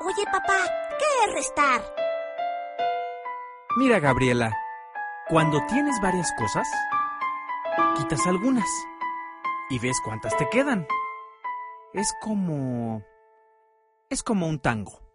Oye, papá, ¿qué es restar? Mira, Gabriela, cuando tienes varias cosas, quitas algunas y ves cuántas te quedan. Es como un tango.